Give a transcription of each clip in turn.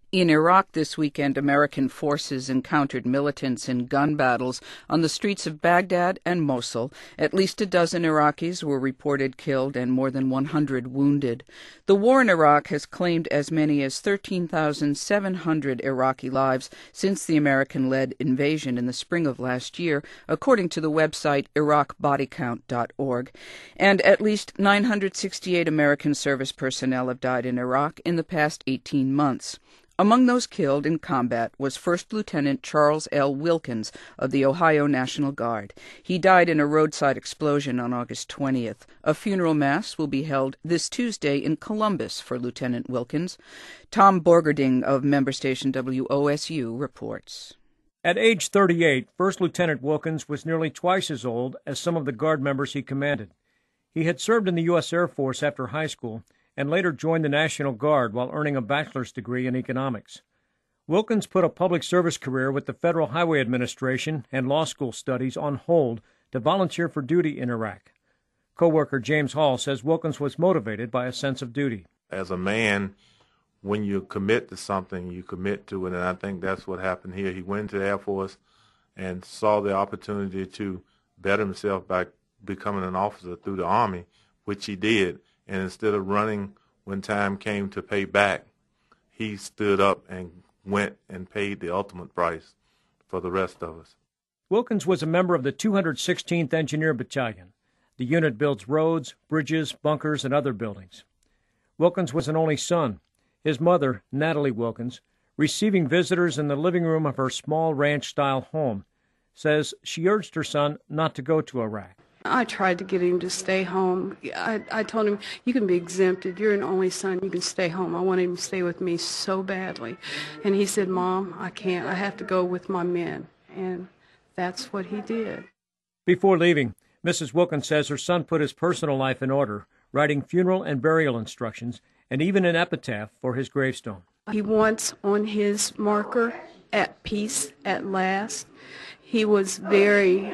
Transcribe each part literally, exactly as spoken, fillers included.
In Iraq this weekend, American forces encountered militants in gun battles on the streets of Baghdad and Mosul. At least a dozen Iraqis were reported killed and more than one hundred wounded. The war in Iraq has claimed as many as thirteen thousand seven hundred Iraqi lives since the American-led invasion in the spring of last year, according to the website Iraq Body Count dot org. And at least nine hundred sixty-eight American service personnel have died in Iraq in the past eighteen months. Among those killed in combat was First Lieutenant Charles L. Wilkins of the Ohio National Guard. He died in a roadside explosion on August twentieth. A funeral mass will be held this Tuesday in Columbus for Lieutenant Wilkins. Tom Borgerding of member station W O S U reports. At age thirty-eight, First Lieutenant Wilkins was nearly twice as old as some of the Guard members he commanded. He had served in the U S Air Force after high school and later joined the National Guard while earning a bachelor's degree in economics. Wilkins put a public service career with the Federal Highway Administration and law school studies on hold to volunteer for duty in Iraq. Co-worker James Hall says Wilkins was motivated by a sense of duty. As a man, when you commit to something, you commit to it, and I think that's what happened here. He went to the Air Force and saw the opportunity to better himself by becoming an officer through the Army, which he did. And instead of running when time came to pay back, he stood up and went and paid the ultimate price for the rest of us. Wilkins was a member of the two hundred sixteenth Engineer Battalion. The unit builds roads, bridges, bunkers, and other buildings. Wilkins was an only son. His mother, Natalie Wilkins, receiving visitors in the living room of her small ranch-style home, says she urged her son not to go to Iraq. I tried to get him to stay home. I, I told him, you can be exempted. You're an only son. You can stay home. I wanted him to stay with me so badly. And he said, Mom, I can't. I have to go with my men. And that's what he did. Before leaving, Missus Wilkins says her son put his personal life in order, writing funeral and burial instructions and even an epitaph for his gravestone. He wants on his marker, at peace at last. He was very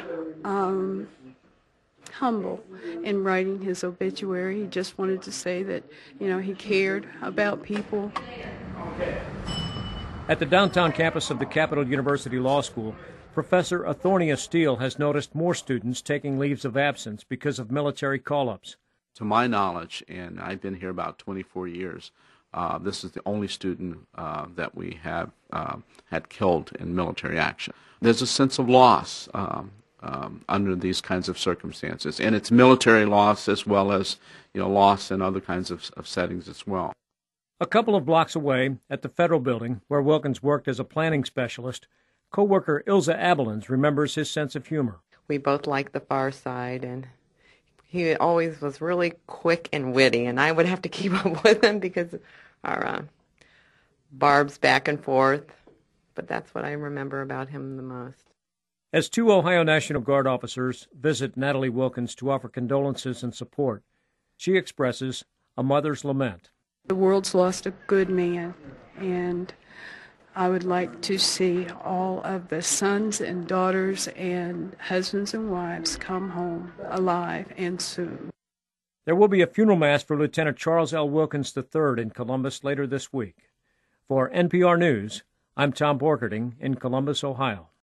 um, humble in writing his obituary. He just wanted to say that, you know, he cared about people. At the downtown campus of the Capital University Law School, Professor Athornia Steele has noticed more students taking leaves of absence because of military call-ups. To my knowledge, and I've been here about twenty-four years, uh, this is the only student uh, that we have uh, had killed in military action. There's a sense of loss um, um, under these kinds of circumstances, and it's military loss as well as, you know, loss in other kinds of, of settings as well. A couple of blocks away, at the Federal Building, where Wilkins worked as a planning specialist, co-worker Ilza Abelins remembers his sense of humor. We both liked The Far Side, and he always was really quick and witty, and I would have to keep up with him because our uh, barbs back and forth. But that's what I remember about him the most. As two Ohio National Guard officers visit Natalie Wilkins to offer condolences and support, she expresses a mother's lament. The world's lost a good man, and I would like to see all of the sons and daughters and husbands and wives come home alive and soon. There will be a funeral mass for Lieutenant Charles L. Wilkins the third in Columbus later this week. For N P R News, I'm Tom Borgerding in Columbus, Ohio.